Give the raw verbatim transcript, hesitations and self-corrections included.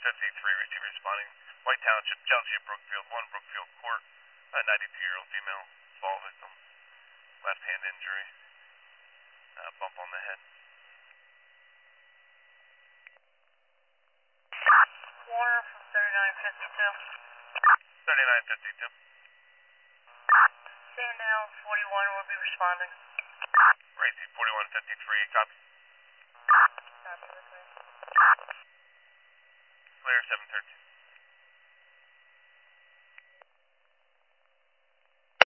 fifty-three, receiver responding. White Township, Chelsea, Brookfield, one Brookfield Court. A ninety-two-year-old female, fall victim. Left hand injury. Uh, bump on the head. Warner from thirty-nine fifty-two. thirty-nine fifty-two. Sandown forty-one will be responding. Racy, forty-one fifty-three, copy. Copy, that's right. Clear, seven thirteen.